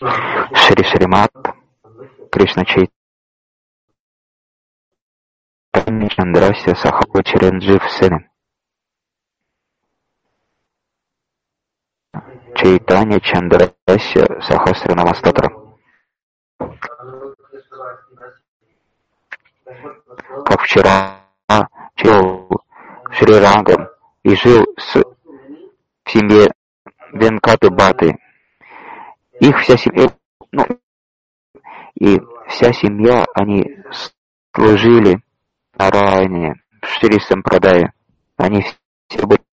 Шри Шримат Кришна Чайтанья Чандрасья Сахава Чиранджив Сыны. Чайтанья Чандрасья Сахасранама Стотра. Как вчера жил Шри Рангам и жил в семье Венкаты Баты. Их вся семья, и вся семья, они служили Нараяне, в Шри Сампрадае. Они все были.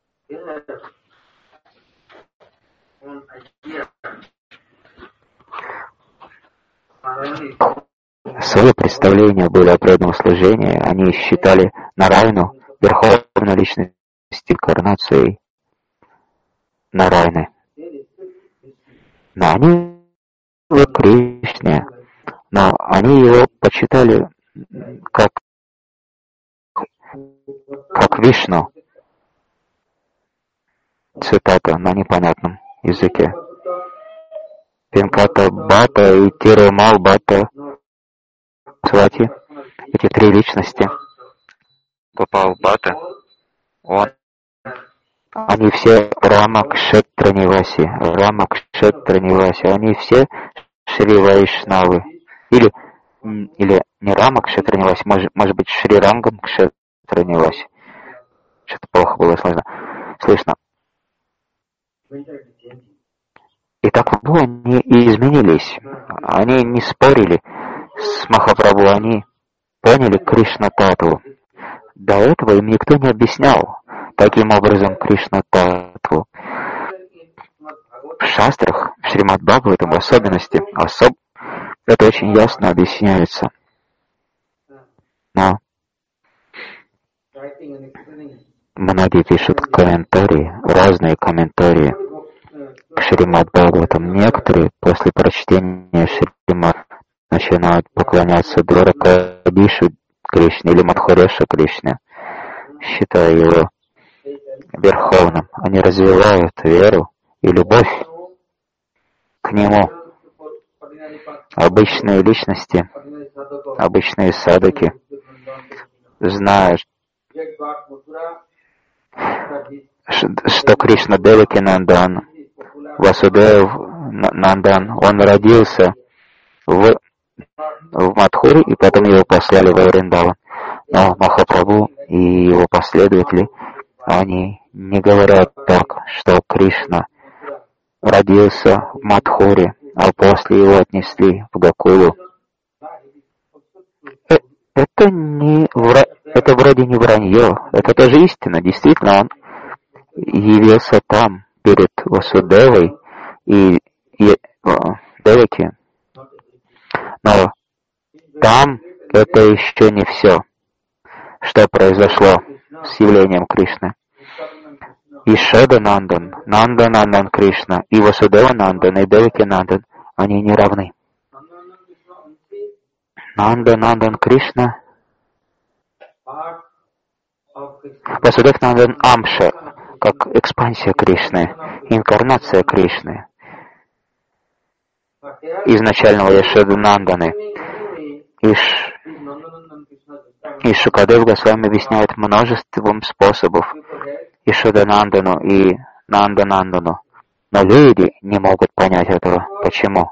Свое представление было о преданном служении. Они считали Нараяну верховной личностью инкарнацией Нараяны. Но они его Кришне, но они его почитали как Вишну. Цитата на непонятном языке. Венката Бата и Тирумал Бата Свати, эти три личности, Гопал Бата, они все Рама Кшетра Ниваси, они все Шри Вайшнавы. Или не Рама Кшетра Ниваси, может быть Шри Рангам Кшетра Ниваси. Что-то плохо было слышно. И так они и изменились. Они не спорили с Махапрабху, они поняли Кришна Татву. До этого им никто не объяснял таким образом Кришна Татву. В шастрах, в Шримад Бхагаватам в особенности, это очень ясно объясняется. Но многие пишут комментарии, разные комментарии к Шримад Бхагаватам. Некоторые после прочтения Шримад начинают поклоняться Дваракадишу Кришне или Мадхуреша Кришне, считая его верховным. Они развивают веру и любовь к нему. Обычные личности, обычные садаки знают, что Кришна Деваки Нандан, Васудев Нандан, он родился в Мадхуре, и потом его послали во Вриндаван. Но Махапрабху и его последователи, они не говорят так, что Кришна родился в Мадхуре, а после его отнесли в Гокулу. Это вроде не вранье, это тоже истина. Действительно, он явился там, перед Васудевой и Деваки. Но там это еще не все, что произошло с явлением Кришны. И Шада Нандан, Нанда Нандан Кришна, и Васудева Нандан, и Деваки Нандан, они не равны. Нанда Нандан Кришна, Васудев Нандан Амша, как экспансия Кришны, инкарнация Кришны, изначального Яшоды Нанданы. И Шукадев Госвами объясняет множеством способов Яшода Нандану и Нанда Нандану. Но люди не могут понять этого. Почему?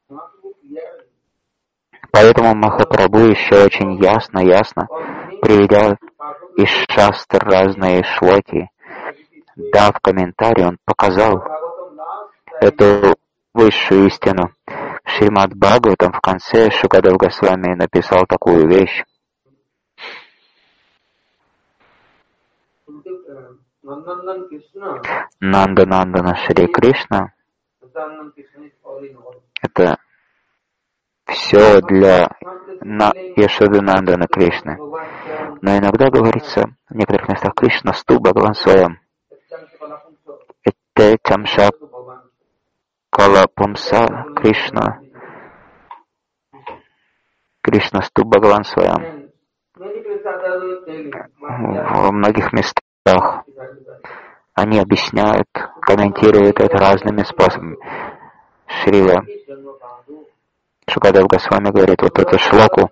Поэтому Махапрабху еще очень ясно, приведя из шастр разные шлоки, дав комментарий, он показал эту высшую истину. В Шримад Бхагаватам в конце Шукадев Госвами написал такую вещь. Нанда Нандана Шри Кришна — это все для Яшоды Нандана Кришны. Но иногда говорится в некоторых местах Кришна Сту Бхагаван Своям. Этте Чамша Калапамса Кришна. Кришна Сту Бхагаван Своям. В многих местах они объясняют, комментируют это разными способами. Шрила Шукадев Госвами говорит вот эту шлоку.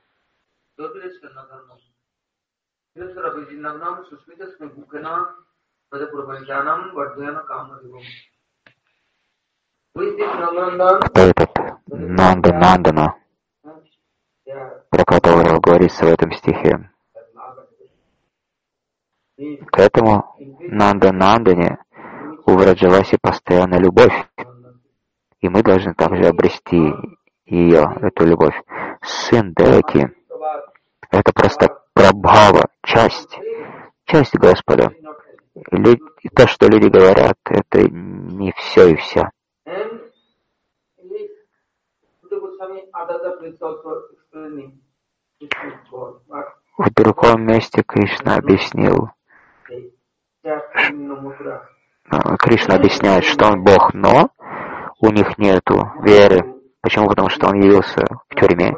Кто этот Нандана, про которого говорится в этом стихе? К этому Нандане у Враджаваси постоянно любовь. И мы должны также обрести ее, эту любовь. Сын Деваки — это просто прабхава, часть Господа. И то, что люди говорят, это не все и вся. В другом месте Кришна объясняет, что он Бог, но у них нету веры. Почему? Потому что он явился в тюрьме.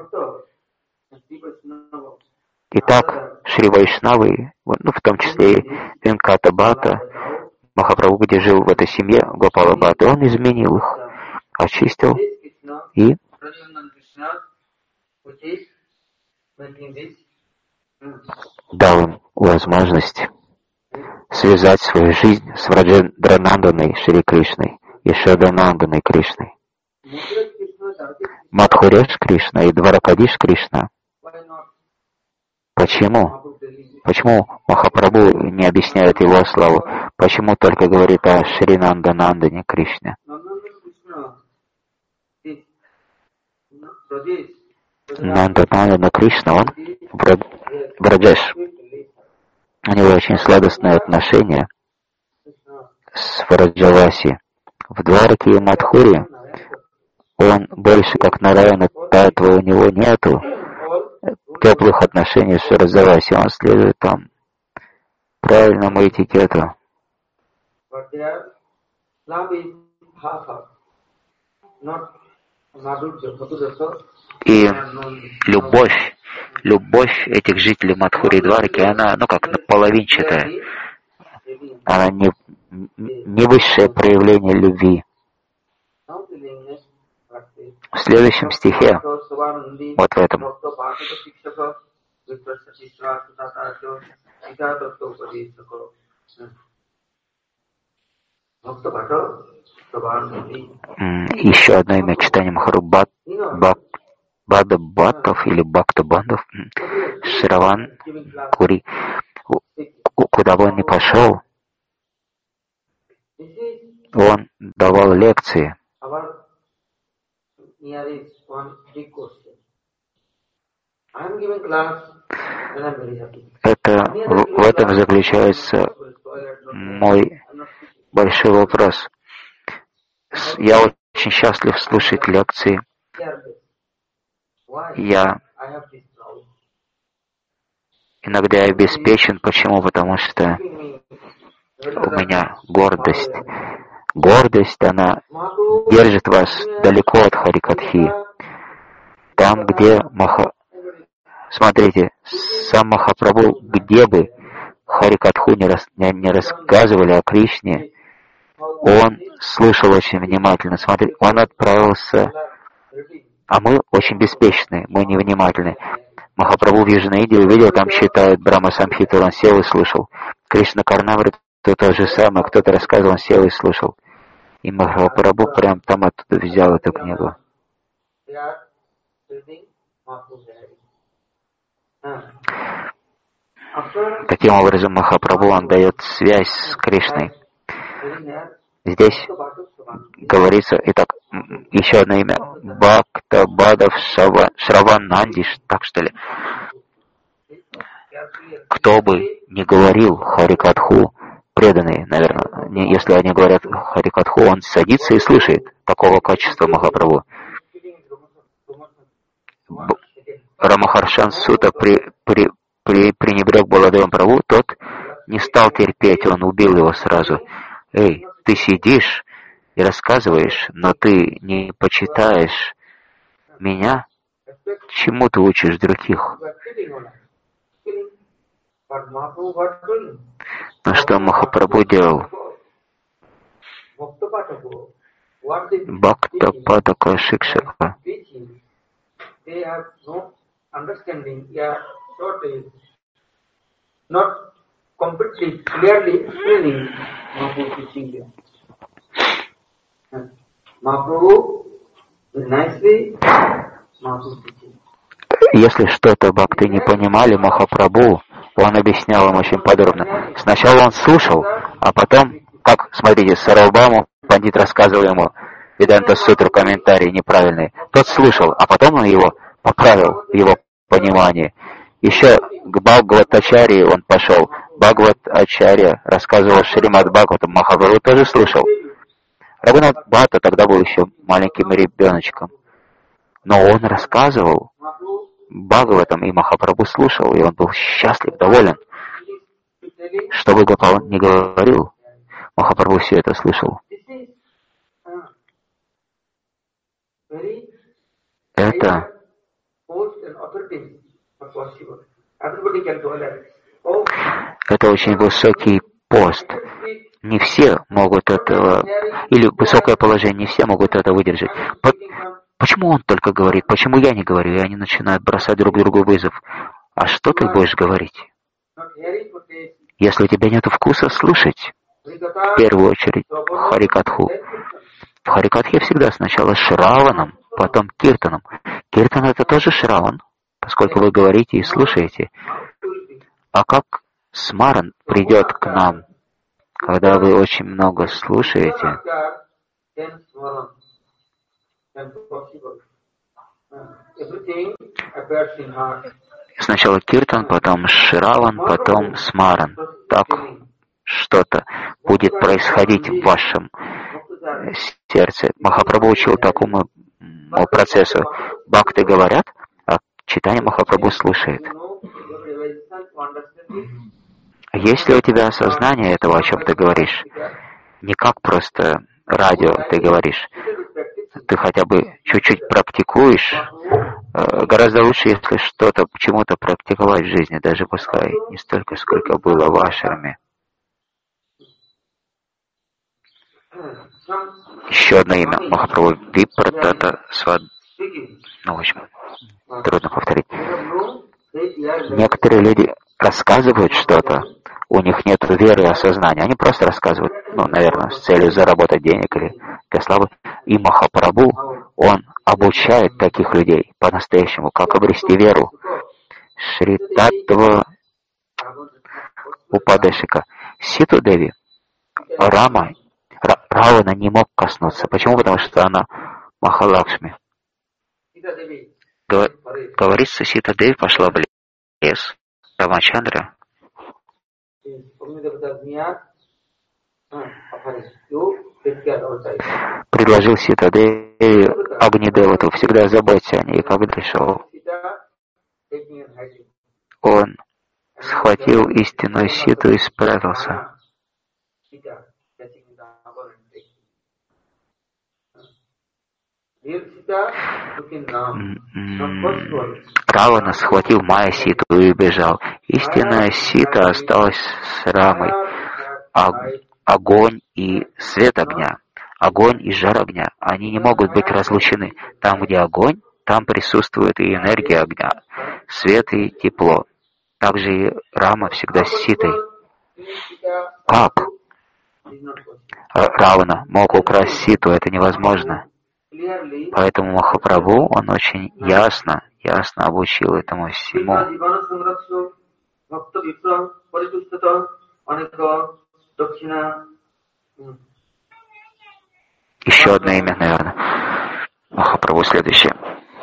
Итак, Шри Вайшнавы, в том числе и Венката Бхата, Махапрабху, где жил в этой семье, Гопала Бхата, он изменил их, очистил и дал им возможность связать свою жизнь с Враджендрананданой Шри Кришной и Шрадананданой Кришной. Мадхуреш Кришна и Дваракадиш Кришна. Почему? Почему Махапрабху не объясняет его славу? Почему только говорит о Шри Нанданандане Кришне? Нанданандана Кришна, он Браджеш. У него очень сладостное отношение с Враджаваси. В Двараке и Мадхуре он больше как Нараяна Татва, у него нету теплых отношений с Враджаваси. Он следует там правильному этикету. И любовь этих жителей Мадхури и Двараки, она, как наполовинчатая. Она не высшее проявление любви. В следующем стихе, вот в этом, еще одно имя читания Махару Бадабатов или Бхактабандов, Шраван Пури, куда бы он ни пошел, он давал лекции. В этом заключается мой большой вопрос. Я очень счастлив слушать лекции. Я иногда обеспечен. Почему? Потому что у меня гордость. Гордость, она держит вас далеко от Харикатхи. Там, где Смотрите, сам Махапрабху, где бы Харикатху не рассказывали о Кришне, он слышал очень внимательно. Смотрите, он отправился, а мы очень беспечны, мы невнимательны. Махапрабху в Южной Индии увидел, там читают Брахма Самхиту, он сел и слушал. Кришна Карнаврит, то же самое, кто-то рассказывал, он сел и слушал. И Махапрабху прям там оттуда взял эту книгу. Таким образом, Махапрабху, он дает связь с Кришной. Здесь говорится, итак, еще одно имя, Бхакта Бадав Шраванандиш, так что ли. Кто бы ни говорил Харикатху, преданные, наверное, если они говорят Харикатху, он садится и слышит такого качества Махапрабху. Рамахаршан Сута пренебрег Баладевом Прабху, тот не стал терпеть, он убил его сразу. Эй, ты сидишь и рассказываешь, но ты не почитаешь меня, чему ты учишь других? Но что Махапрабху делал? Бхактападака Шикшака. Если что-то бхакты не понимали, Махапрабху, он объяснял им очень подробно. Сначала он слушал, а потом, как, смотрите, Сарвабхауму пандит рассказывал ему Веданта Сутру комментарии неправильные. Тот слушал, а потом он его поправил в его понимании. Еще к Бхагаватачарье он пошел. Бхагаватачарья рассказывал Шримад Бхагаватам, Махапрабху тоже слушал. Рагунат Бхатта тогда был еще маленьким ребеночком. Но он рассказывал Бхагаватам, и Махапрабху слушал, и он был счастлив, доволен. Что бы Гопал не говорил, Махапрабху все это слышал. Это очень высокий пост. Не все могут этого, или высокое положение, не все могут это выдержать. Почему он только говорит? Почему я не говорю? И они начинают бросать друг другу вызов. А что ты будешь говорить? Если у тебя нет вкуса слушать, в первую очередь, Харикатху. В Харикатхе всегда сначала Шраваном, потом Киртаном. Киртан — это тоже Шраван, поскольку вы говорите и слушаете. А как Смаран придет к нам, когда вы очень много слушаете? Сначала Киртан, потом Шраван, потом Смаран. Так что-то будет происходить в вашем сердце. Махапрабху учил такому процессу. Бхакты говорят, а читание Махапрабху слушает. Есть ли у тебя осознание этого, о чем ты говоришь? Не как просто радио ты говоришь. Ты хотя бы чуть-чуть практикуешь. Гораздо лучше, если что-то, чему-то практиковать в жизни, даже пускай не столько, сколько было в ашраме. Еще одно имя Махапрабху Випратата Свад. Ну, в общем, трудно повторить. Некоторые люди рассказывают что-то, у них нет веры и осознания. Они просто рассказывают, наверное, с целью заработать денег или для славы. И Махапрабху, он обучает таких людей по-настоящему, как обрести веру. Шри Таттва Упадешика. Ситу Деви, Равана не мог коснуться. Почему? Потому что она Махалакшми. Говорится, Сита Деви пошла в лес. Рамачандра предложил Сита Деви Агнидевату всегда заботься о ней. И когда пришел, он схватил истинную Ситу и спрятался. Равана схватил Майя Ситу и убежал. Истинная Сита осталась с Рамой. Огонь и свет огня, огонь и жар огня, они не могут быть разлучены. Там, где огонь, там присутствует и энергия огня, свет и тепло. Также и Рама всегда с Ситой. Как Равана мог украсть Ситу? Это невозможно. Поэтому Махапрабху, он очень ясно обучил этому всему. Еще одно имя, наверное. Махапрабху следующее.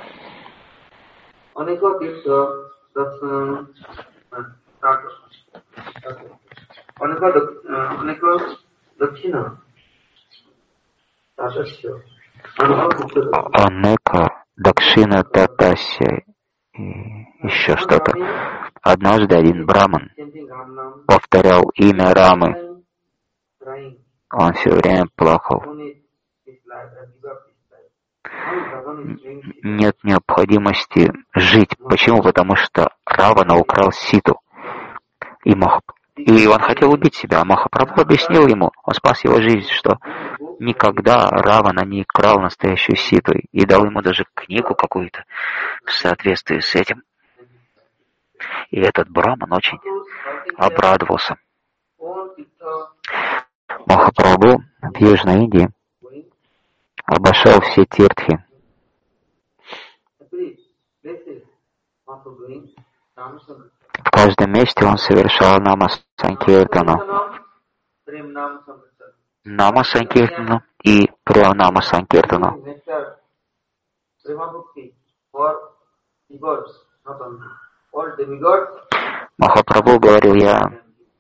Анека Дакшина Татася и еще что-то. Однажды один браман повторял имя Рамы. Он все время плакал. Нет необходимости жить. Почему? Потому что Равана украл Ситу. И И он хотел убить себя. Махапрабху объяснил ему, он спас его жизнь, что никогда Равана не крал настоящую ситу, и дал ему даже книгу какую-то в соответствии с этим. И этот Браман очень обрадовался. Махапрабху в Южной Индии обошел все тиртхи. В каждом месте он совершал нама-санкиртану. Нама-санкиртану и прям-нама-санкиртану. Махапрабху говорил, я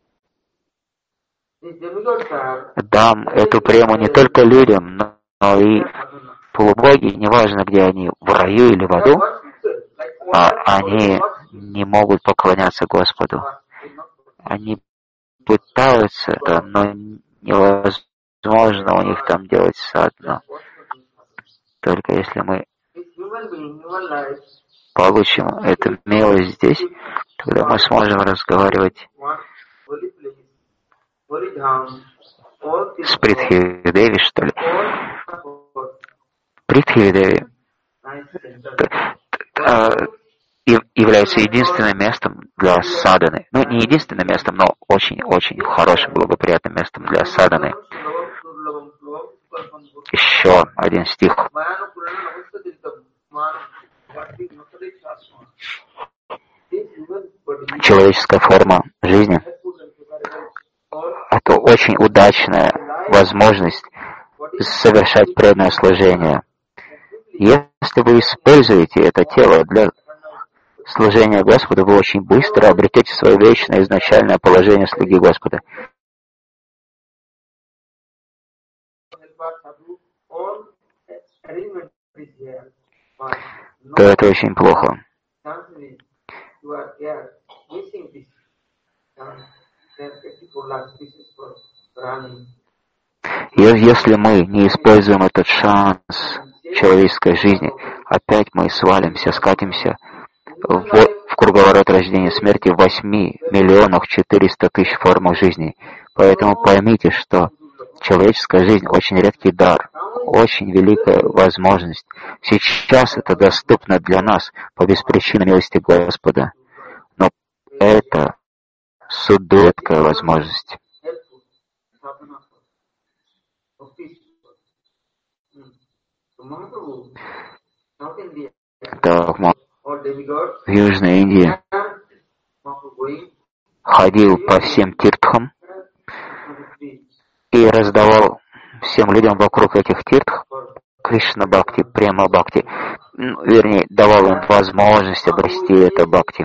дам эту прему не только людям, но и полубоги, неважно где они, в раю или в аду, они не могут поклоняться Господу. Они пытаются это, но невозможно у них там делать садхану. Только если мы получим эту милость здесь, тогда мы сможем разговаривать с Притхви-Деви, что ли. Притхви-Деви является единственным местом для садханы. Ну, не единственным местом, но очень-очень хорошим, благоприятным местом для садханы. Еще один стих. Человеческая форма жизни — это очень удачная возможность совершать преданное служение. Если вы используете это тело для служения Господу, вы очень быстро обретете свое вечное изначальное положение слуги Господа. То это очень плохо. Если мы не используем этот шанс человеческой жизни, опять мы свалимся, скатимся в круговорот рождения и смерти в 8 400 000 формах жизни. Поэтому поймите, что человеческая жизнь очень редкий дар, очень великая возможность. Сейчас это доступно для нас по беспричинной милости Господа. Но это редкая возможность. Так, в Южной Индии ходил по всем тиртхам и раздавал всем людям вокруг этих тиртх Кришна Бхакти, Према Бхакти. Вернее, давал им возможность обрести это Бхакти.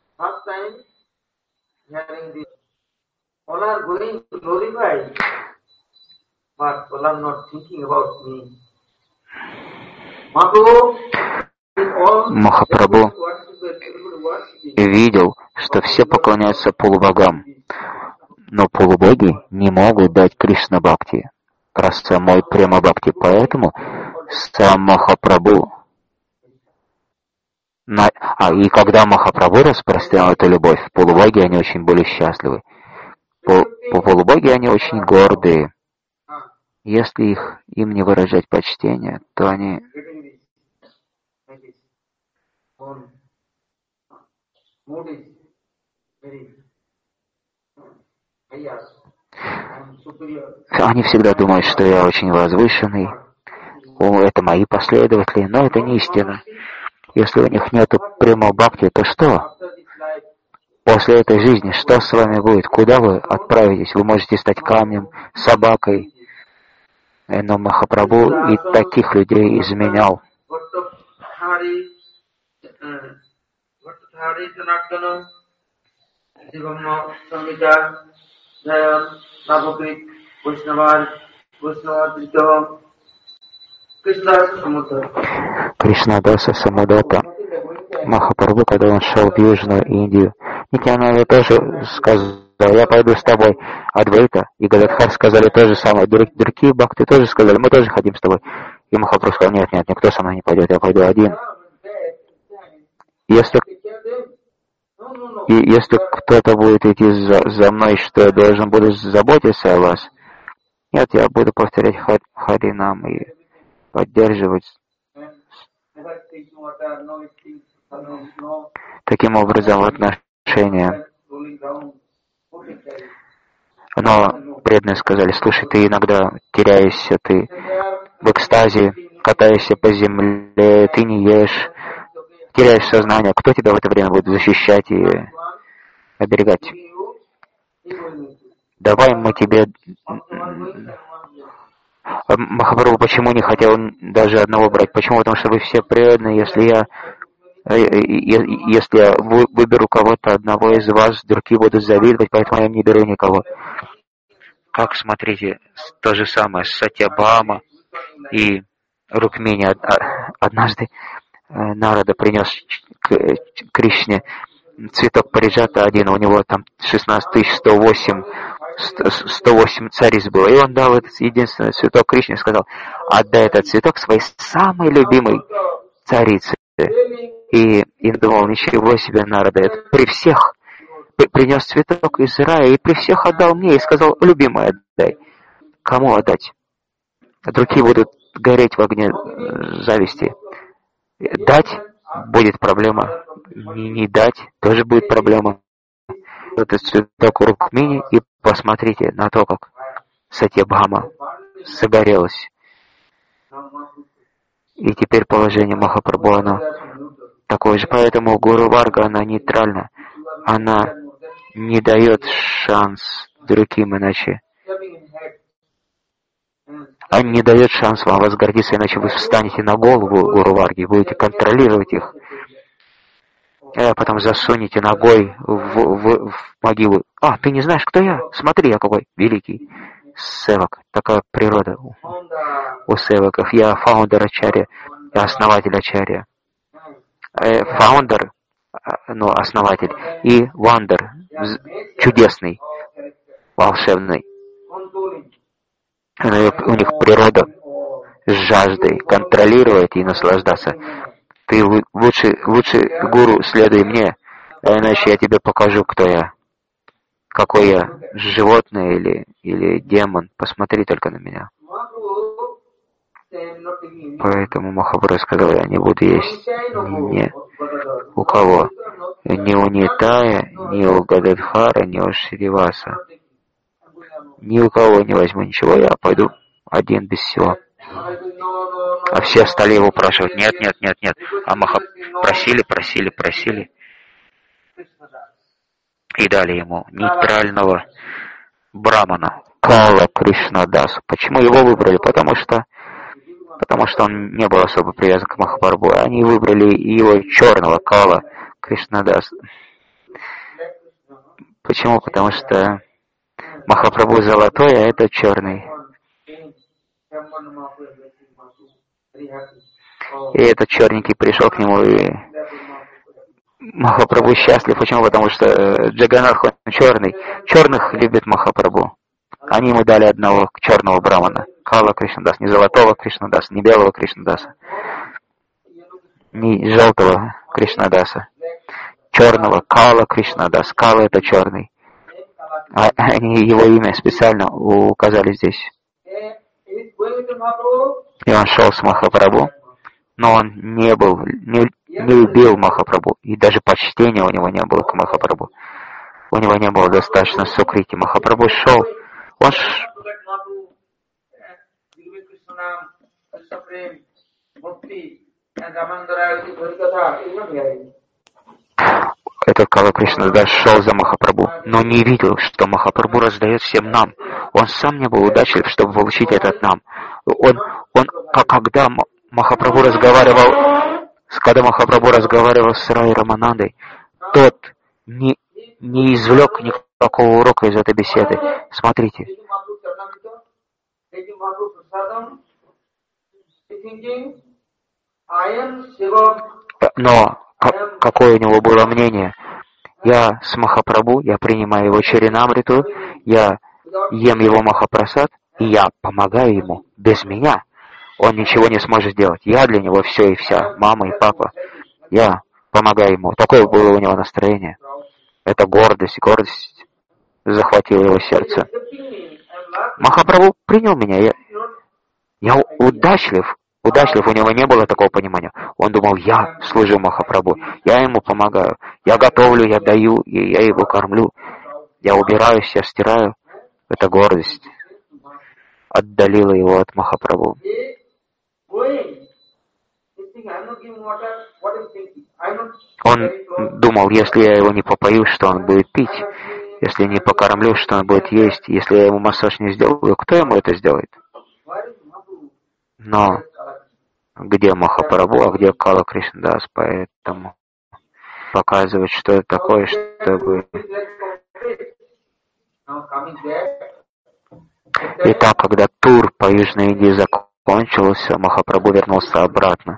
Махапрабху видел, что все поклоняются полубогам, но полубоги не могут дать Кришна Бхакти, раз самой Према Бхакти. Поэтому сам Махапрабху, и когда Махапрабху распространял эту любовь, полубоги, они очень были счастливы. Полубоги, они очень гордые. Если им не выражать почтение, то они всегда думают, что я очень возвышенный, это мои последователи, но это не истина. Если у них нет прямого бхакти, то что? После этой жизни что с вами будет? Куда вы отправитесь? Вы можете стать камнем, собакой. Но Махапрабху и таких людей изменял. Кришнадаса Самудата. Махапрабху, когда он шел в Южную Индию, Нитьянанда тоже сказал, я пойду с тобой. Адвайта и Гададхар сказали то же самое. Другие бхакты тоже сказали, мы тоже хотим с тобой. И Махапрабху сказал, нет, никто со мной не пойдет, я пойду один. Если И если кто-то будет идти за мной, что я должен буду заботиться о вас, нет, я буду повторять Харинам и поддерживать. Таким образом, в отношения. Но преданные сказали: слушай, ты иногда теряешься, ты в экстазе, катаешься по земле, ты не ешь, теряешь сознание. Кто тебя в это время будет защищать и оберегать? Давай мы тебе... Махапрабху почему не хотел даже одного брать? Почему? Потому что вы все преданные. Если я выберу кого-то одного из вас, другие будут завидовать, поэтому я не беру никого. Как, смотрите, то же самое с Сатьябхама и Рукмини. Однажды Нарада принес Кришне цветок париджата один, у него там 16 108 цариц было, и он дал этот единственный цветок Кришне и сказал: отдай этот цветок своей самой любимой царице. И думал: ничего себе, Нарада, это при всех принес цветок из рая и при всех отдал мне и сказал: любимая, отдай. Кому отдать? Другие будут гореть в огне зависти. Дать будет проблема, не дать тоже будет проблема. Этот цветок у Рукмини, и посмотрите на то, как Сатьябхама загорелась. И теперь положение Махапрабху, оно такое же. Поэтому Гуру Варга, она нейтральна. Она не дает шанс другим, иначе... Она не дает шанс вам возгордиться, иначе вы встанете на голову Гуру Варги, будете контролировать их. А потом засунете ногой в могилу. А, ты не знаешь, кто я? Смотри, я какой великий севак. Такая природа у севаков. Я фаундер Ачарья, я основатель Ачарья. Фаундер, ну, основатель, и вандер, чудесный, волшебный. У них природа с жаждой контролировать и наслаждаться. Ты лучше гуру, следуй мне, а иначе я тебе покажу, кто я. Какой я, животное или демон. Посмотри только на меня. Поэтому Махапрабху сказал: я не буду есть ни у кого. Ни у Нитая, ни у Гададхара, ни у Шриваса. Ни у кого не возьму ничего, я пойду один без всего. А все стали его спрашивать: нет. А просили. И дали ему нейтрального брамана, Кала Кришнадасу. Почему его выбрали? Потому что он не был особо привязан к Махапрабху. Они выбрали его черного, Кала Кришнадасу. Почему? Потому что Махапрабху золотой, а это черный. И этот черненький пришел к нему, и Махапрабху счастлив. Почему? Потому что Джаганнатх, он черный. Черных любит Махапрабху. Они ему дали одного черного брамана, Кала Кришнадаса, не золотого Кришнадаса, не белого Кришнадаса, не желтого Кришнадаса, черного Кала Кришнадаса. Кала — это черный. Они его имя специально указали здесь. И он шел с Махапрабху, но он не любил Махапрабху, и даже почтения у него не было к Махапрабху. У него не было достаточно сукрити. Махапрабху шел, этот Кала Кришнадас шел за Махапрабху, но не видел, что Махапрабху раздает всем нам. Он сам не был удачлив, чтобы получить этот нам. Когда Махапрабху разговаривал с Рай Раманандой, тот не извлек никакого урока из этой беседы. Смотрите. Но какое у него было мнение? Я с Махапрабху, я принимаю его Чаринамриту, я ем его Махапрасад, и я помогаю ему. Без меня он ничего не сможет сделать. Я для него все и вся, мама и папа. Я помогаю ему. Такое было у него настроение. эта гордость захватила его сердце. Махапрабху принял меня. Я удачлив, у него не было такого понимания. Он думал, я служу Махапрабху, я ему помогаю, я готовлю, я даю, и я его кормлю, я убираюсь, я стираю. Эта гордость отдалила его от Махапрабху. Он думал, если я его не попою, что он будет пить, если не покормлю, что он будет есть, если я ему массаж не сделаю, кто ему это сделает? Но где Махапрабху, а где Кала Кришнадас, поэтому показывать, что это такое, чтобы... Итак, когда тур по Южной Индии закончился, Махапрабху вернулся обратно.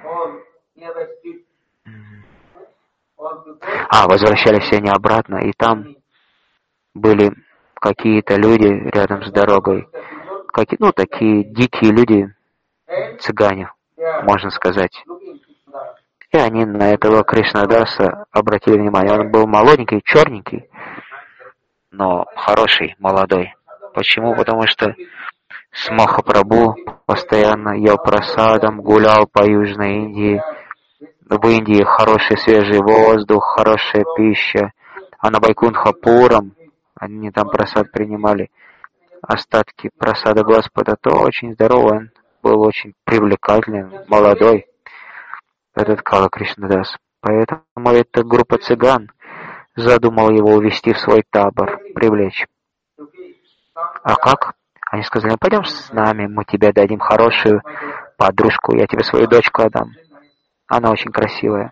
Возвращались они обратно, и там были какие-то люди рядом с дорогой, такие дикие люди, цыгане, можно сказать. И они на этого Кришнадаса обратили внимание. Он был молоденький, черненький, но хороший, молодой. Почему? Потому что с Махапрабху постоянно ел прасадом, гулял по Южной Индии. В Индии хороший свежий воздух, хорошая пища. А на Байкунтха-Пурам они там прасад принимали. Остатки прасада Господа, то очень здоровый, он был очень привлекательный, молодой, этот Кала Кришнадас. Поэтому эта группа цыган задумала его увести в свой табор, привлечь. А как? Они сказали, пойдем с нами, мы тебе дадим хорошую подружку, я тебе свою дочку отдам. Она очень красивая.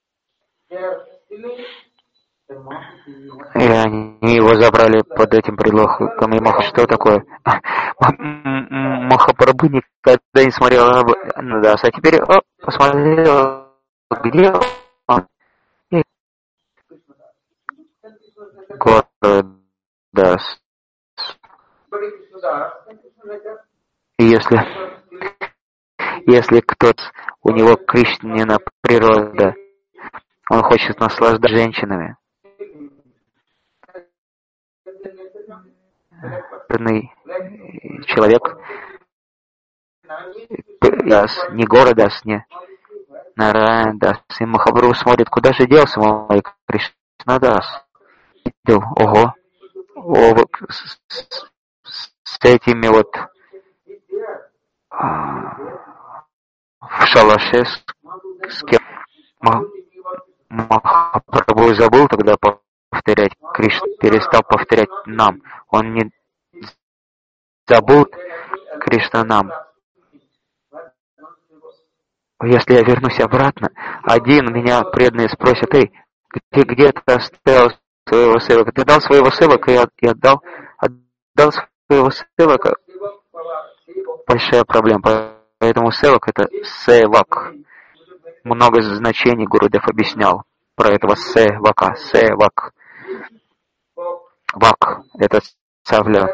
И они его забрали под этим предлогом. И что такое? Махапрабху никогда не смотрел на Даса. А теперь посмотрел, где он. Дас. И если кто-то, у него Кришнина природа, он хочет наслаждаться женщинами. Человек, не Горадас, не Нараяндас. И Махапрабху смотрит, куда же делся мой Кришнадас. Ого, с этими вот в шалаше с кем Махапрабху забыл тогда повторять Кришна, перестал повторять нам. Он не забыл Кришна нам. Если я вернусь обратно, один меня преданные спросят, эй, где ты оставил своего севака? Ты дал своего севака и отдал своего севака. Большая проблема. Поэтому севак это севак. Много значений Гурудев объяснял про этого севака. Севак. Вак. Это цапля.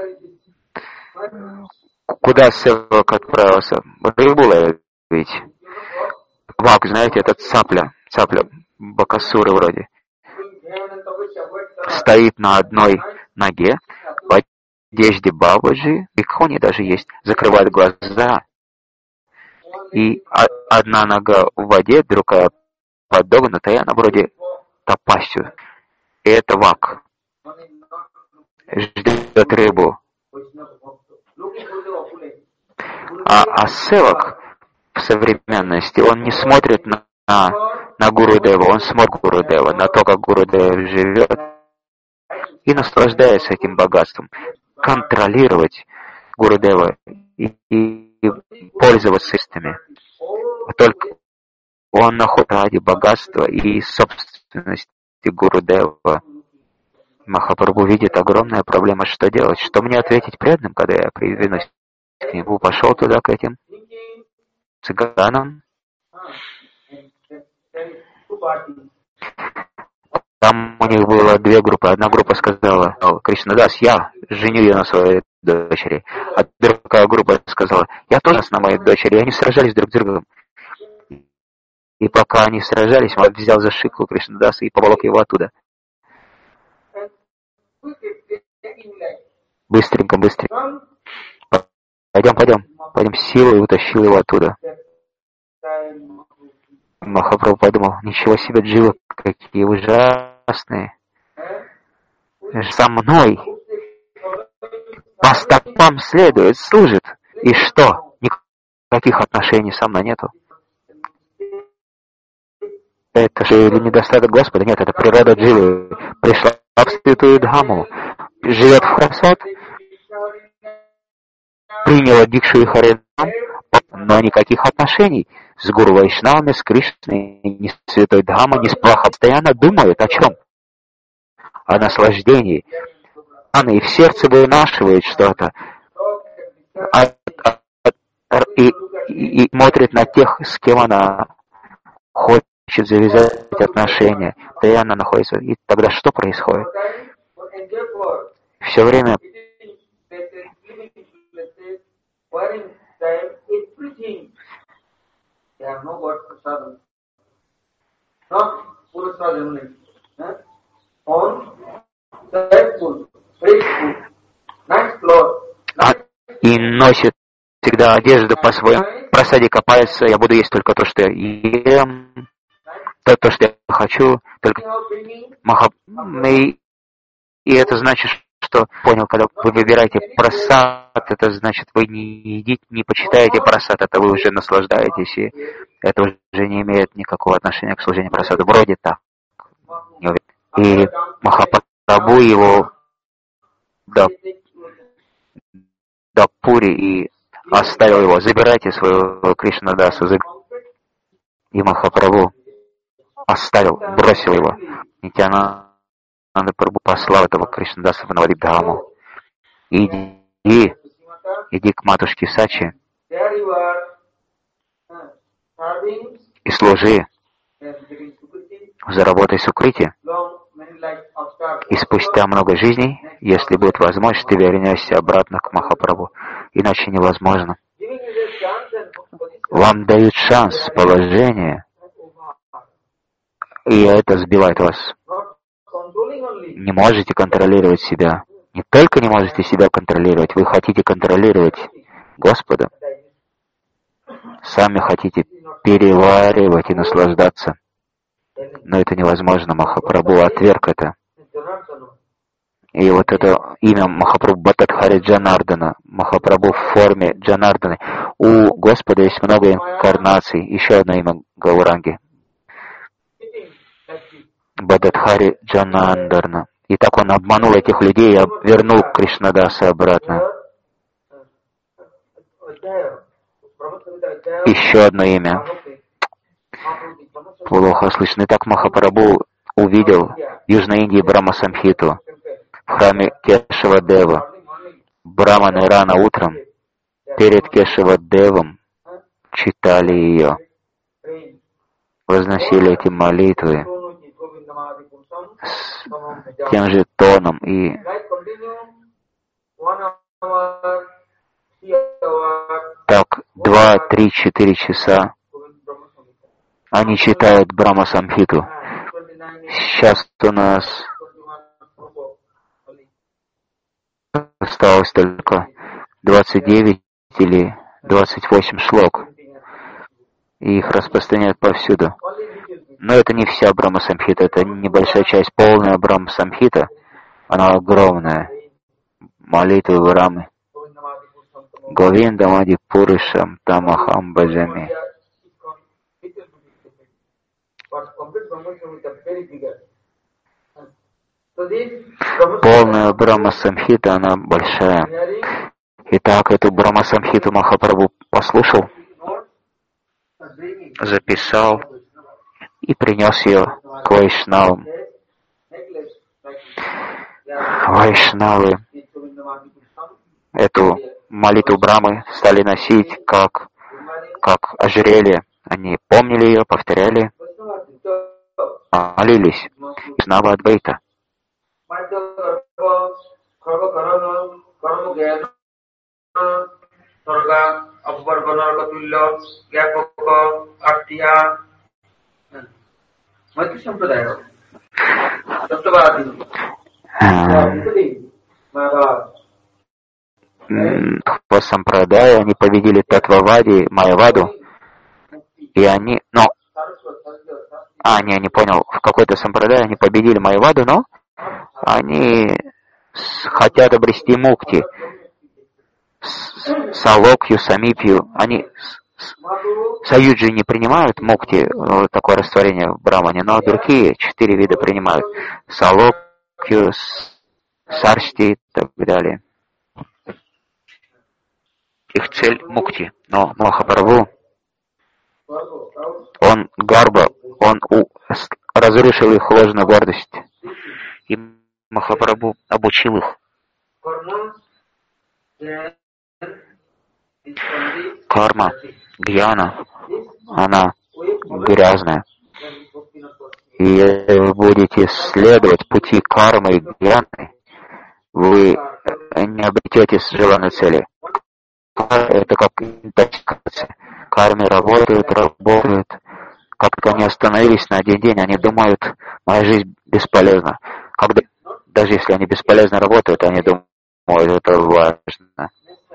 Куда севак отправился? Рыбу ловить. Вак, знаете, это цапля. Цапля бакасуры вроде. Стоит на одной ноге, в одежде Бабаджи, бикхони даже есть, закрывает глаза. И одна нога в воде, другая подогнута, и она вроде топастью. И это вак. Ждет рыбу. А севак в современности, он не смотрит на Гурудева, он смотрит Гурудева, на то, как Гурудев живет, и наслаждается этим богатством. Контролировать Гурудева и пользоваться истинами. Только он находит ради богатства и собственности Гурудева. Махапрабху видит огромная проблема, что делать. Что мне ответить преданным, когда я привинусь к нему? Пошел туда, к этим цыганам. Там у них было две группы. Одна группа сказала, Кришнадас, я женю ее на своей дочери. А другая группа сказала, я тоже на моей дочери. И они сражались друг с другом. И пока они сражались, он взял за шику Кришнадаса и поволок его оттуда. Быстренько, быстренько. Пойдем, силой утащил его оттуда. Махапрабху подумал, ничего себе, дживы, какие ужасные. За мной по стопам следует, служит. И что? Никаких отношений со мной нету. Это же или недостаток Господа? Нет, это природа дживы. Пришла в святую Дхаму, живет в Храсат, приняла дикшу и Харинам, но никаких отношений с Гуру Вайшнавами, с Кришной, ни с святой Дхамой, ни с Прабхупадой. Постоянно думает о чем? О наслаждении. И в сердце вынашивает что-то. И смотрит на тех, с кем она хочет завязать отношения. Постоянно находится. И тогда что происходит? Все время и носит всегда одежду по своему просаде, копается. Я буду есть только то, что я ем, то, что я хочу, только и это значит, что понял, когда вы выбираете прасад, это значит, вы не едите, не почитаете прасад, это вы уже наслаждаетесь, и это уже не имеет никакого отношения к служению прасаду. Вроде так. И Махапрабху его до Пури и оставил его. Забирайте своего Кришнадасу. И Махапрабху оставил, бросил его. Нитьянанда Прабху послал этого Кришнадаса в Навадипдхаму. Иди к матушке Сачи и служи, заработай сукрити. И спустя много жизней, если будет возможность, ты вернешься обратно к Махапрабху. Иначе невозможно. Вам дают шанс, положение, и это сбивает вас. Не можете контролировать себя. Не только не можете себя контролировать, вы хотите контролировать Господа. Сами хотите переваривать и наслаждаться. Но это невозможно. Махапрабху отверг это. И вот это имя Махапрабху Бхаттадхари Джанардана. Махапрабху в форме Джанарданы. У Господа есть много инкарнаций. Еще одно имя Гауранги. Бхаттадхари Джанардана. И так он обманул этих людей и вернул Кришнадаса обратно. Еще одно имя. Плохо слышно. И так Махапрабху увидел в Южной Индии Брахма-самхиту в храме Кешава-дева. Браманы рано утром перед Кешава-девом читали ее, возносили эти молитвы с тем же тоном. И так 2, 3, 4 часа они читают Брахма-самхиту. Сейчас у нас осталось только 29 или 28 шлок. И их распространяют повсюду. Но это не вся Брахма-самхита, это небольшая часть. Полная Брахма-самхита, она огромная. Молитвы Брамы. Говиндам Ади Пуришам Тамахам Баджами. Полная Брахма-самхита, она большая. Итак, эту Брахма-самхиту Махапрабху послушал, записал и принес ее к Вайшнавам. Вайшнавы эту молитву Брамы стали носить как ожерелье. Они помнили ее, повторяли, молились. Вайшнава Адвайта. Сампрадая, они победили Татвавади, Майяваду, и они, я не понял, в какой-то Сампрадай они победили Майяваду, но они хотят обрести мукти, Салокью, Самипью, они Саюджи не принимают мукти, такое растворение в Брамане, но другие 4 вида принимают, Салокью, Саршти и так далее. Их цель мукти, но Махапрабху, он Гарба, он разрушил их ложную гордость, и Махапрабху обучил их. Карма, гьяна, она грязная. И если вы будете следовать пути кармы и гьяны, вы не обретете желанной цели. Это как интоксикация. Кармы работают. Как-то они остановились на один день, они думают, моя жизнь бесполезна. Даже если они бесполезно работают, они думают, это важно.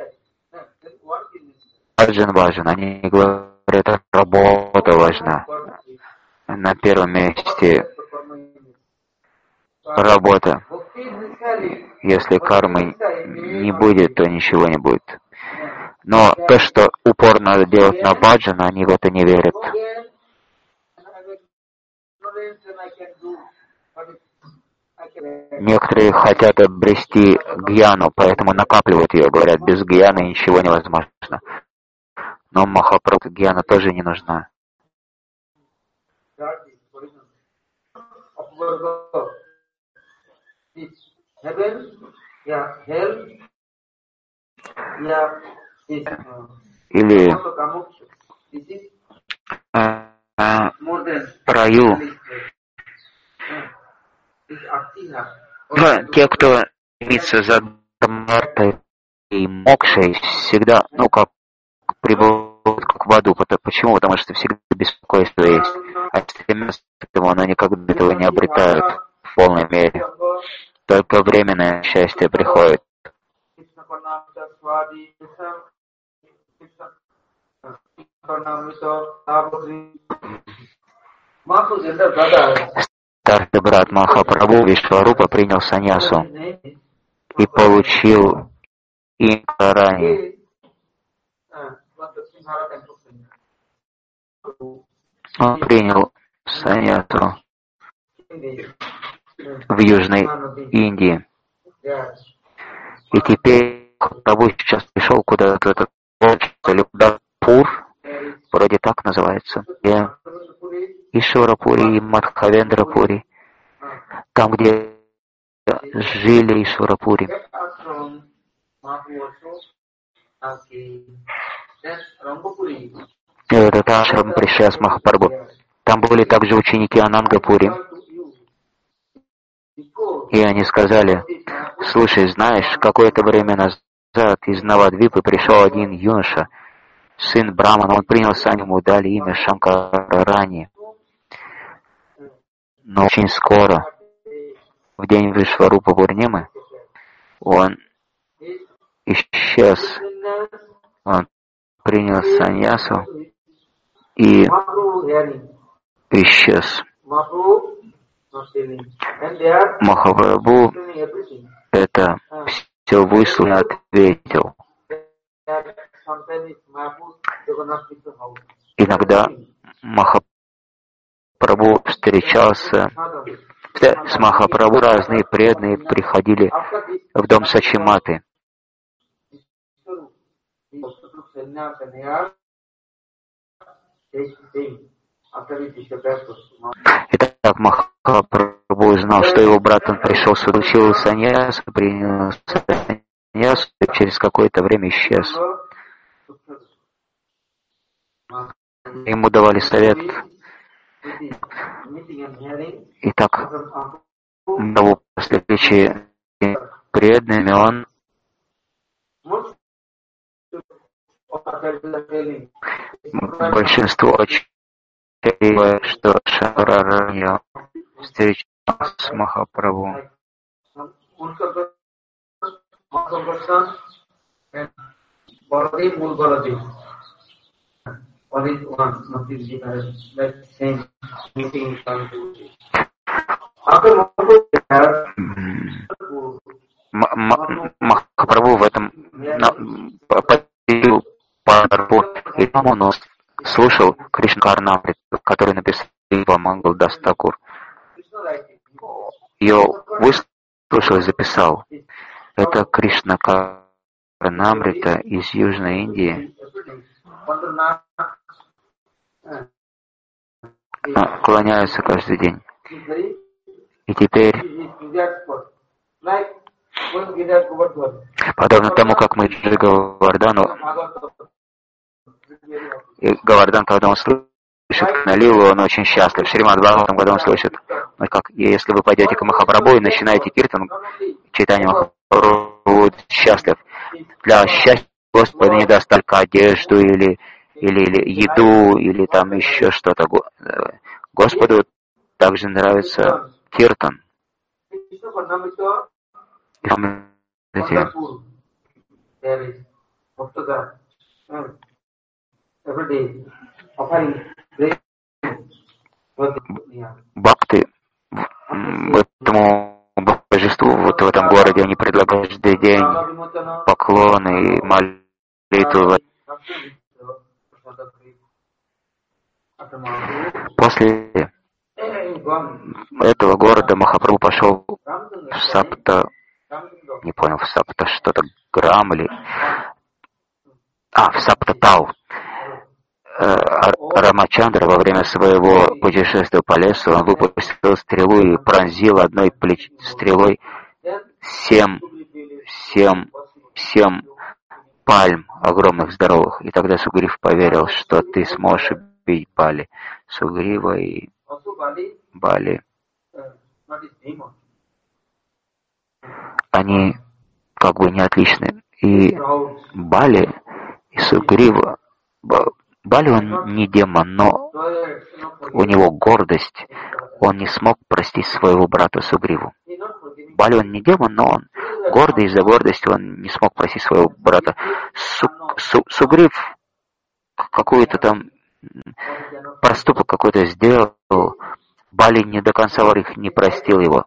Важен. Они говорят, работа важна. На первом месте работа. Если кармы не будет, то ничего не будет. Но то, что упорно надо делать на баджан, они в это не верят. Некоторые хотят обрести гьяну, поэтому накапливают ее, говорят, без гьяны ничего невозможно. Но Махапрабху гьяна тоже не нужна. Или раю. Те, кто стремится за Дхармартой и Мокшей, всегда, прибывают как в аду. Почему? Потому что всегда беспокойство есть. А стремятся к этому, но никогда этого не обретают в полной мере. Только временное счастье приходит. Старший брат Махапрабху Вишварупа принял саньясу и получил инкарани. Он принял саньясу в Южной Индии. И теперь Прабху сейчас пришел куда-то, это Пур, вроде так называется, Ишварапури и Мадхавендрапури, там, где жили Ишварапури. Этот ашрам пришел с Махапрабху. Там были также ученики Анангапури. И они сказали, слушай, знаешь, какое-то время назад из Навадвипы пришел один юноша, сын Брамана, он принял санью, ему дали имя Шанкарарани. Но очень скоро, в день Вишварупа Пурнимы, он исчез. Он принял саньясу и исчез. Махапрабху это все выслал и ответил. Иногда Махапрабху встречался с Махапрабху, разные преданные приходили в дом Сачиматы. Итак, Махапрабху узнал, что его брат, он пришел сюда, учил саньясу, принял саньясу, и через какое-то время исчез. Ему давали совет. Итак, после встречи с преданными он большинство очевидно, что Шанкарарани встречался с Махапрабху. Махапрабху в этом победил Парву, и там он слушал Кришна Карнамриту, который написал Мангал Дас Такур. Ее выслушал и записал. Это Кришна Карнамрита из Южной Индии. Клоняются каждый день. И теперь, подобно тому, как мы Говардану, Говардан, когда он слышит Налилу, он очень счастлив. Шримад Бхагаватам, когда он слышит, как если вы пойдете к Махапрабху и начинаете киртан, читание Махапрабху будет счастлив. Для счастья Господь не даст только одежду или еду, или там еще что-то. Господу также нравится киртан. Бхакты этому божеству вот в этом городе они предлагают каждый день поклоны и молитвы. После этого города Махапрабху пошел в Сапта, не понял, в Сапта что-то грамм или... в Саптатал. Рамачандра во время своего путешествия по лесу, он выпустил стрелу и пронзил одной стрелой 7 пальм огромных, здоровых. И тогда Сугрив поверил, что ты сможешь убить Бали. Сугрива и Бали, они как бы не отличны. И Бали и Сугрива, Бали он не демон, но у него гордость. Он не смог простить своего брата Сугриву. Бали он не демон, но он гордый, из-за гордости он не смог простить своего брата. Сугрив какой-то там проступок какой-то сделал. Бали не до конца не простил его.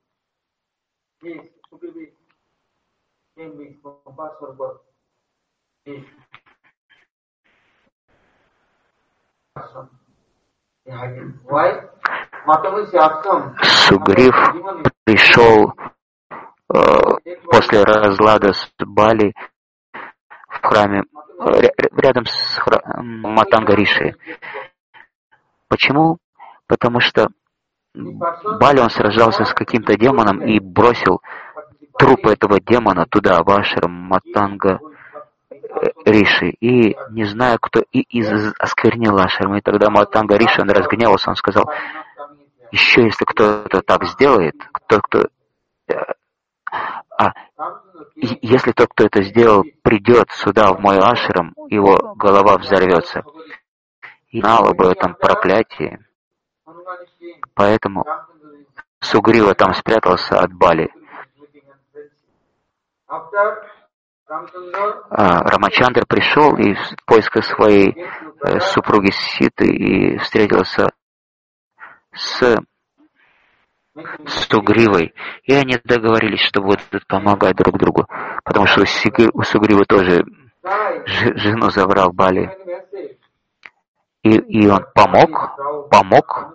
Сугрив пришел после разлада с Бали в храме рядом с Матанга Риши. Почему? Потому что Бали он сражался с каким-то демоном и бросил труп этого демона туда, в ашрам Матанга Риши. И не знаю, кто осквернил ашрам. И тогда Матанга Риши, он разгневался, он сказал, еще если кто-то так сделает, если тот, кто это сделал, придет сюда, в мой ашрам, его голова взорвется. И знал об этом проклятии. Поэтому Сугрива там спрятался от Бали. Рамачандра пришел и в поисках своей супруги Ситы и встретился с Сугривой. И они договорились, что будут помогать друг другу. Потому что у Сугривы тоже жену забрал Бали. И он помог.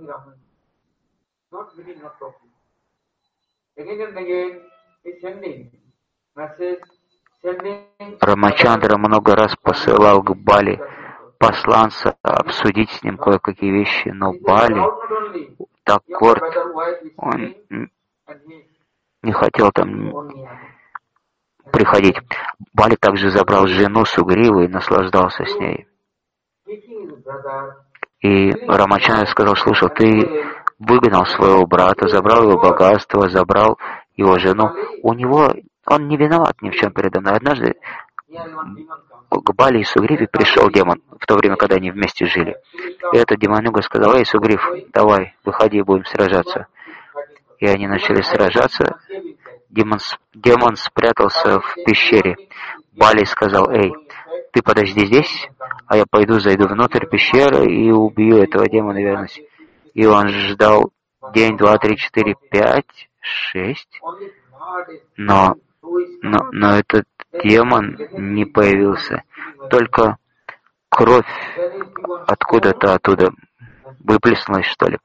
Рамачандра много раз посылал к Бали посланца обсудить с ним кое-какие вещи, но Бали так горд, он не хотел там приходить. Бали также забрал жену Сугривы и наслаждался с ней. И Рамачандра сказал, слушай, ты выгнал своего брата, забрал его богатство, забрал его жену. Он не виноват ни в чем передо мной. Однажды к Бали и Сугриве пришел демон, в то время, когда они вместе жили. И этот демонюга сказал, эй, Сугрив, давай, выходи, будем сражаться. И они начали сражаться. Демон спрятался в пещере. Бали сказал: «Эй, ты подожди здесь, а я пойду, зайду внутрь пещеры и убью этого демона верности». И он ждал день, два, три, четыре, пять, шесть, но этот демон не появился. Только кровь откуда-то оттуда выплеснулась, что ли.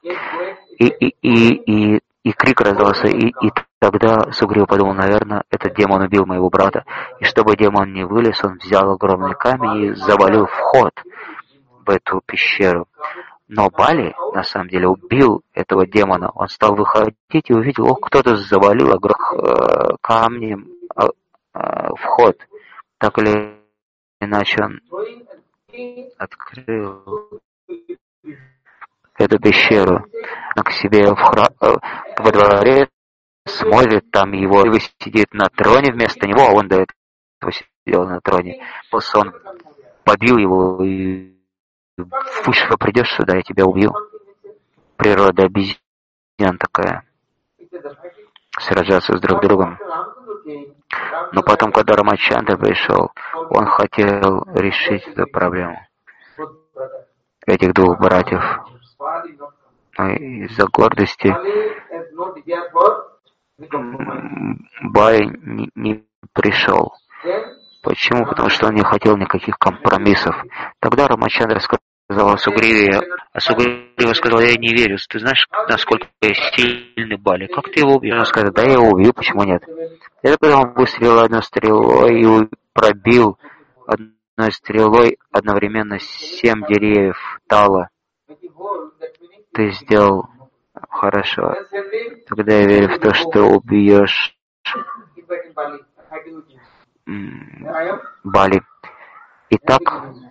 И крик раздался, и тогда Сугрива подумал: наверное, этот демон убил моего брата. И чтобы демон не вылез, он взял огромный камень и завалил вход в эту пещеру. Но Бали, на самом деле, убил этого демона. Он стал выходить и увидел: кто-то завалил камнем вход. Так или иначе он открыл эту пещеру к себе во дворе, смотрит, там его сидит на троне вместо него, а он до этого сидел на троне. После он побил его и: «Фу, придешь сюда, я тебя убью». Природа обезьян такая, сражаться с друг другом. Но потом, когда Рамачандра пришел, он хотел решить эту проблему этих двух братьев. Из-за гордости Бали не пришел. Почему? Потому что он не хотел никаких компромиссов. Тогда Рамачандра сказал о Сугриве, а Сугрива сказал: «Я не верю. Ты знаешь, насколько сильный Бали? Как ты его убьешь?» Он сказал: «Да, я его убью, почему нет?» Это потом выстрелил одной стрелой и пробил одной стрелой одновременно 7 деревьев тала. Ты сделал хорошо. Тогда я верю в то, что убьешь Бали. Итак,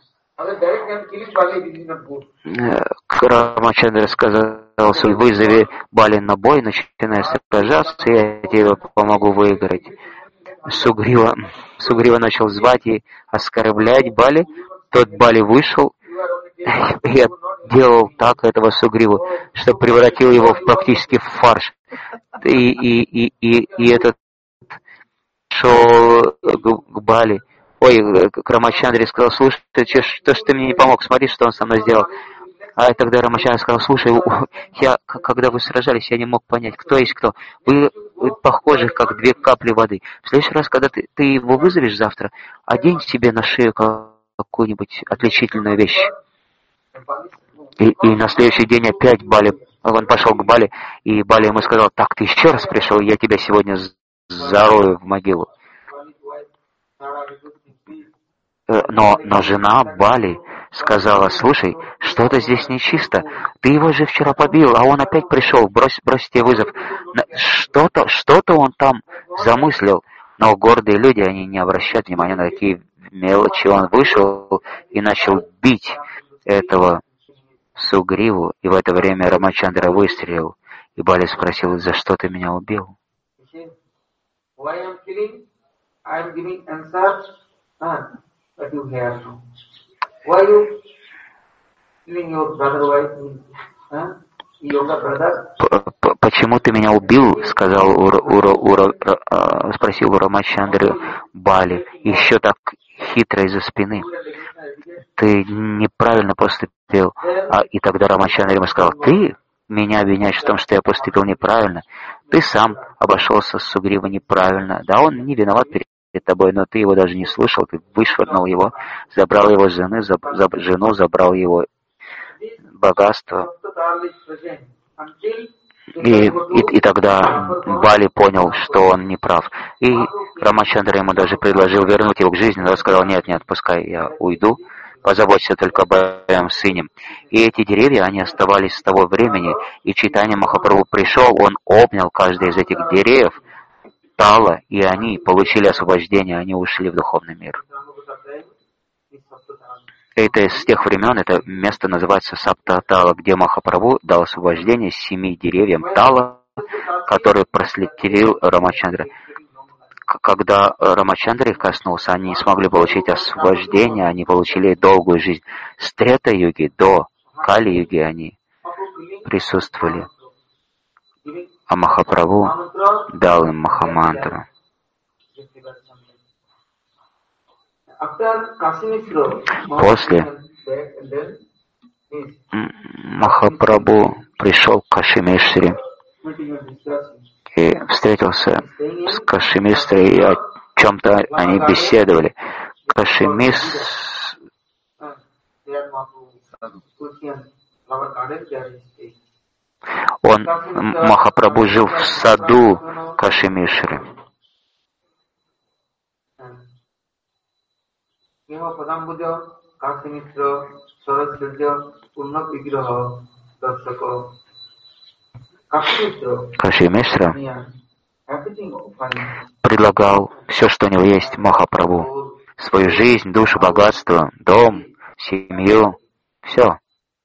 Рамачандра сказал: «Вызови Бали на бой, начинай сражаться, я тебе помогу выиграть». Сугрива начал звать и оскорблять Бали. Тот Бали вышел и делал так этого Сугриву, что превратил его практически в фарш. И этот шел к Бали. К Рамачандре сказал: «Слушай, что ж ты мне не помог? Смотри, что он со мной сделал». А тогда Рамачандра сказал: «Слушай, когда вы сражались, я не мог понять, кто есть кто. Вы похожи, как 2 капли воды. В следующий раз, когда ты его вызовешь завтра, одень себе на шею какую-нибудь отличительную вещь». И на следующий день опять он пошел к Бали, и Бали ему сказал: «Так, ты еще раз пришел, я тебя сегодня зарою в могилу». Но жена Бали сказала: «Слушай, что-то здесь нечисто. Ты его же вчера побил, а он опять пришел. Брось тебе вызов». Что-то он там замыслил. Но гордые люди, они не обращают внимания на такие мелочи. Он вышел и начал бить этого Сугриву, и в это время Рамачандра выстрелил. И Бали спросил: «За что ты меня убил?» «Почему ты меня убил?» — спросил у Рамачандры Бали, еще так хитро из-за спины. «Ты неправильно поступил». И тогда Рамачандра ему сказал: «Ты меня обвиняешь в том, что я поступил неправильно. Ты сам обошелся с Сугривой неправильно. Да, он не виноват перед тобой, но ты его даже не слышал, ты вышвырнул его, забрал его жену, забрал его богатство». И тогда Бали понял, что он не прав. И Рамачандра ему даже предложил вернуть его к жизни, но он сказал: «Нет, пускай я уйду, позаботься только об моем сыне». И эти деревья, они оставались с того времени, и Чайтанья Махапрабху пришел, он обнял каждый из этих деревьев, Тала, и они получили освобождение, они ушли в духовный мир. Это из тех времен, это место называется Сапта-Тала, где Махапрабху дал освобождение 7 деревьям Тала, которые проследил Рамачандра. Когда Рамачандра их коснулся, они не смогли получить освобождение, они получили долгую жизнь. С Трета-юги до Кали-юги они присутствовали. А Махапрабху дал им Махамантру. После Махапрабху пришел к Каши-Мишре и встретился с Каши-Мишрой, и о чем-то они беседовали. Махапрабху жил в саду Каши-Мишры. Каши-Мишра предлагал все, что у него есть, Махапрабху. Свою жизнь, душу, богатство, дом, семью, все.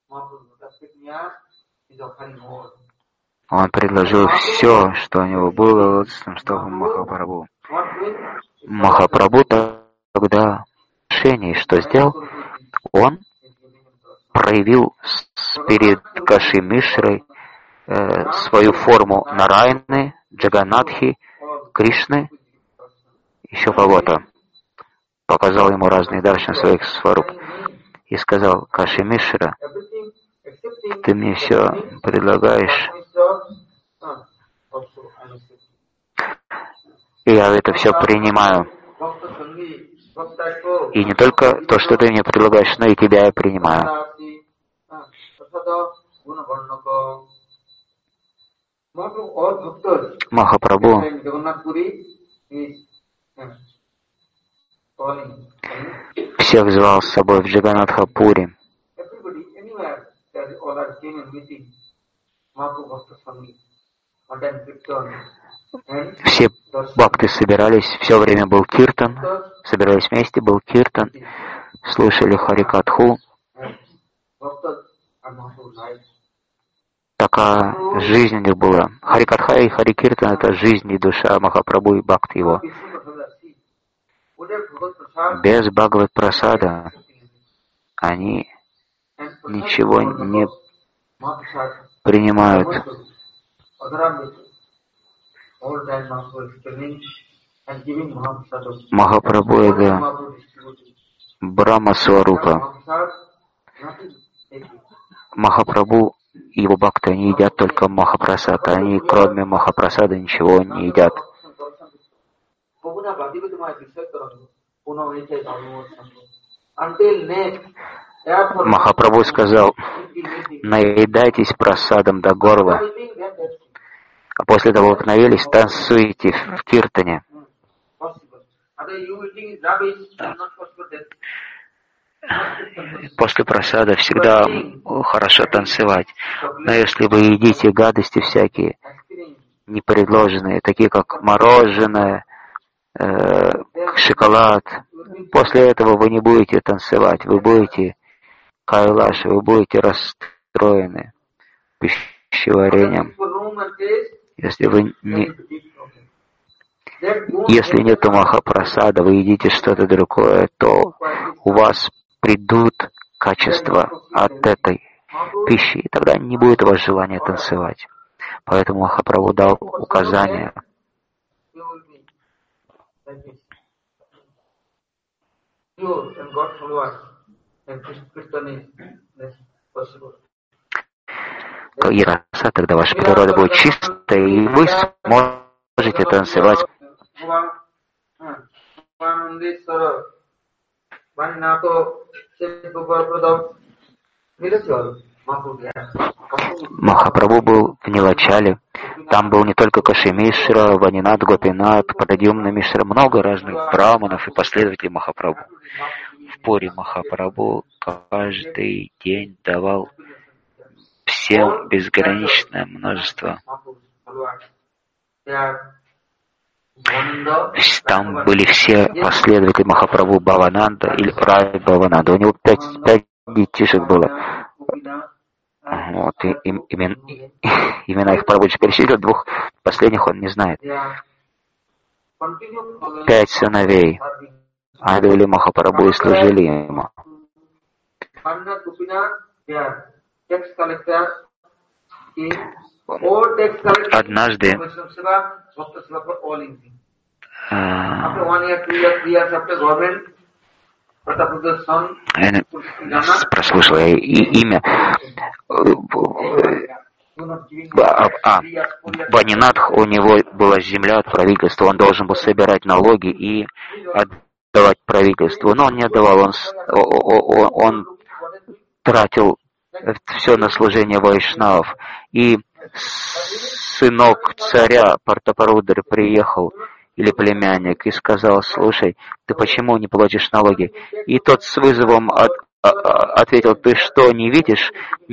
Он предложил все, что у него было, родственным стопам Махапрабху. Махапрабху тогда решение, что сделал, он проявил перед Каши-Мишрой свою форму Нараяны, Джаганатхи, Кришны, еще кого-то. Показал ему разные даршаны своих сваруп и сказал: Каши-Мишра, ты мне все предлагаешь, и я это все принимаю. И не только то, что ты мне предлагаешь, но и тебя я принимаю. Махапрабху всех звал с собой в Джаганатха-пури. Все бхакты собирались, все время был киртан, собирались вместе, был киртан, слушали Харикатху. Такая жизнь у них была. Харикатха и Харикиртан — это жизнь и душа Махапрабху и бхакти его. Без Бхагават-прасада они ничего не принимают. Махапрабху — это Брахма-сварупа. Махапрабху и его бхакты, они едят только Махапрасад. Они, кроме Махапрасада, ничего не едят. Махапрабху сказал: наедайтесь прасадом до горла, а после того, как наелись, танцуйте в киртане. После прасада всегда хорошо танцевать. Но если вы едите гадости всякие, непредложенные, такие как мороженое, шоколад, после этого вы не будете танцевать, вы будете кайлаши, вы будете расстроены пищеварением. Если нету Махапрасада, вы едите что-то другое, то у вас придут качества от этой пищи, и тогда не будет у вас желания танцевать. Поэтому Махапрабху дал указание. И раса, тогда ваша природа будет чистая, и вы сможете танцевать. Махапрабху был в Нилачале. Там был не только Каши-Мишра, Ванинат, Гопинат, Прадьюмна Мишра, много разных браманов и последователей Махапрабху. В Пури Махапрабху каждый день давал всем безграничное множество. Там были все последователи Махапрабху Бхавананда или Рай Бхавананда. У него 5 детишек было. Вот, и имена их Прабхуджи перечислил, 2 последних он не знает. 5 сыновей. Они довели Махапрабху и служили ему. Однажды Прослушал я имя. Банинатх, у него была земля от правительства, он должен был собирать налоги и отдавать правительству, но он не отдавал, он тратил все на служение вайшнавов. И сынок царя Партапарудра приехал, или племянник, и сказал: слушай, ты почему не платишь налоги? И тот с вызовом ответил: ты что, не видишь,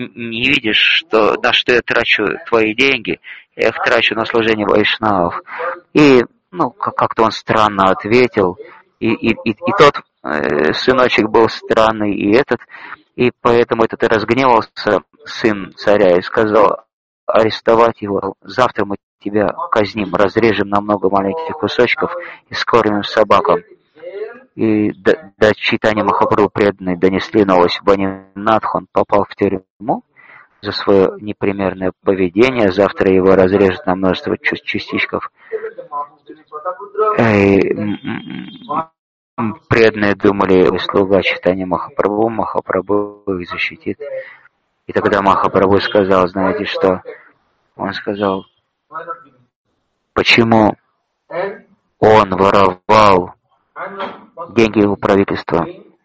на что я трачу твои деньги? Я их трачу на служение вайшнавов. И, как-то он странно ответил, и тот сыночек был странный, и поэтому этот и разгневался сын царя и сказал: арестовать его, завтра мы тебя казним, разрежем на много маленьких кусочков и скормим собакам. И до Чайтаньи Махапрабху преданные донесли новость: Банинатх, он попал в тюрьму за свое непримерное поведение, завтра его разрежут на множество частичков. Преданные думали: слуга Чайтаньи Махапрабху их защитит. И тогда Махапрабху сказал: знаете что? Он сказал: почему он воровал деньги у правительства?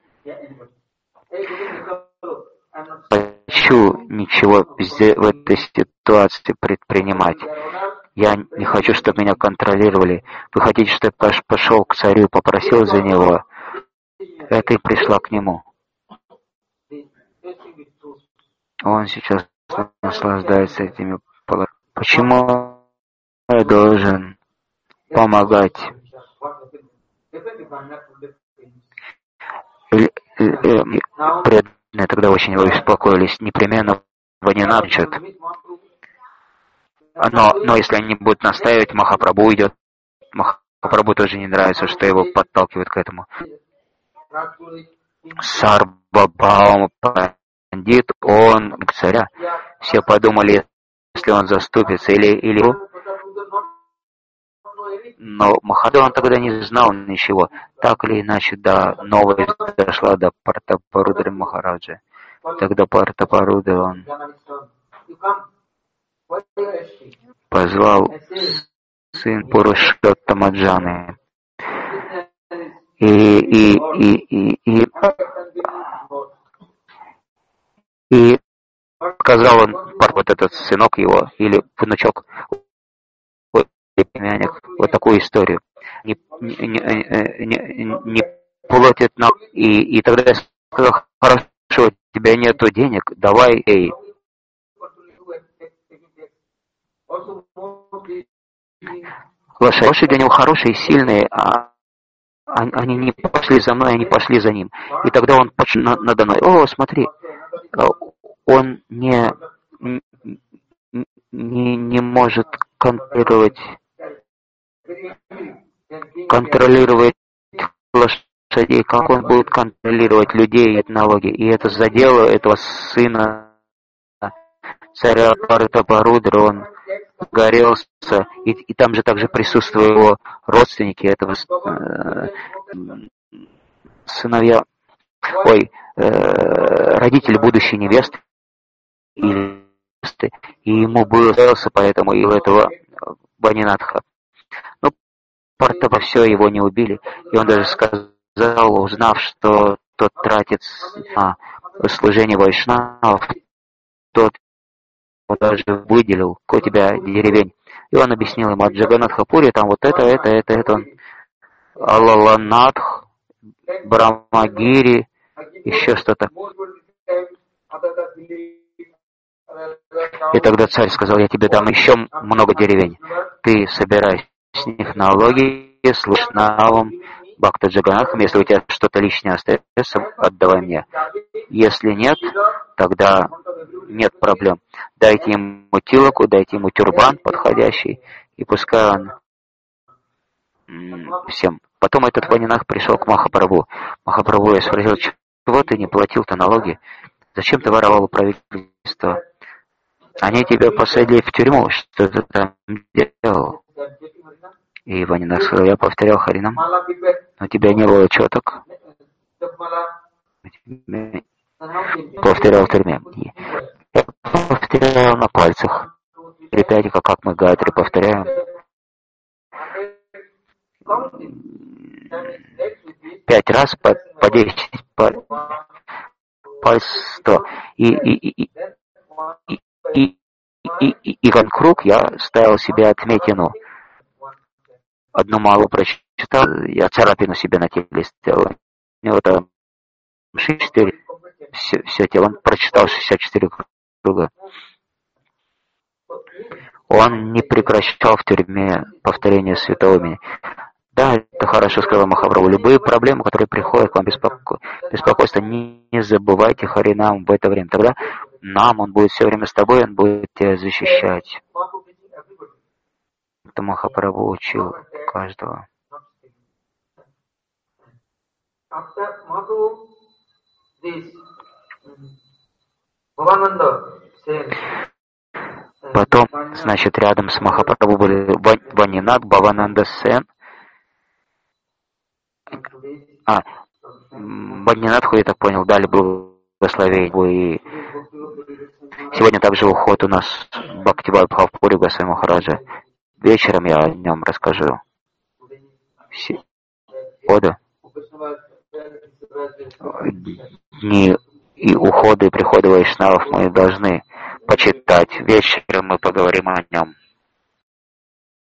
Хочу ничего в этой ситуации предпринимать. Я не хочу, чтобы меня контролировали. Вы хотите, чтобы я пошел к царю и попросил за него? Это и пришла к нему. Он сейчас наслаждается этими положениями. Почему я должен помогать? Преданные тогда очень успокоились. Непременно Ванинатхат. Но если они будут настаивать, Махапрабху уйдет. Махапрабху тоже не нравится, что его подталкивают к этому. Сарвабхаума Пандит, он к царя. Все подумали, если он заступится или... Но Махадев, он тогда не знал ничего. Так или иначе, новость дошла до Партапарудры Махараджа. Тогда Партапарудра, он позвал сын Пурушоттама Джаны. И сказал он, вот этот сынок его, или внучок, племянник, вот такую историю. Не платит нам. И тогда я сказал: хорошо, у тебя нету денег, давай, лошади у него хорошие, сильные, они не пошли за мной, они пошли за ним. И тогда он надо мной: о, смотри, он не может контролировать лошадей, как он будет контролировать людей и налоги. И это задело этого сына царя Партапарудра, он горелся, и там же также присутствовали его родственники, этого сыновья, родители будущей невесты, и ему было горелся, поэтому и у этого Банинатха. Но Партапа все, его не убили, и он даже сказал, узнав, что тот тратит на служение вайшнавов, тот даже выделил, у тебя деревень. И он объяснил ему: от Джаганатхапури там вот это, он Алаланатх, Брамагири, еще что-то. И тогда царь сказал: я тебе дам еще много деревень. Ты собирай с них налоги, служь навам, Бхакта Джаганатхам. Если у тебя что-то лишнее остается, отдавай мне. Если нет, тогда нет проблем. Дайте ему тилаку, дайте ему тюрбан подходящий, и пускай он всем. Потом этот Ванинатх пришел к Махапрабху. Махапрабху я спросил: чего ты не платил-то налоги? Зачем ты воровал у правительства? Они тебя посадили в тюрьму, что ты там делал? И Ванинатх сказал: я повторял Харинам, но у тебя не было четок. Повторял в тюрьме. Я повторял на пальцах. Ребята, как мы гайдри повторяем. 5 раз по 10, по 100. И в круг я ставил себе отметину. Одну малую прочитал, я царапину себе на теле сделал. У него там 64, все тело. Он прочитал 64 круга. Он не прекращал в тюрьме повторение святого имени. Да, это хорошо сказал Махапрабху. Любые проблемы, которые приходят к вам, беспокойство, не забывайте Харинам в это время. Тогда он будет все время с тобой, он будет тебя защищать. Это Махапрабху учил каждого. Потом, значит, рядом с Махапрабху были Ванинат, Бхавананда Сен. Ванинатху, я так понял, дали благословение. И сегодня также уход у нас Бхактивайбхав Бхавпури Госвами Махараджа. Вечером я о нем расскажу. Ода. Дни и уходы и приходы вайшнавов мы должны почитать. Вечером мы поговорим о нем.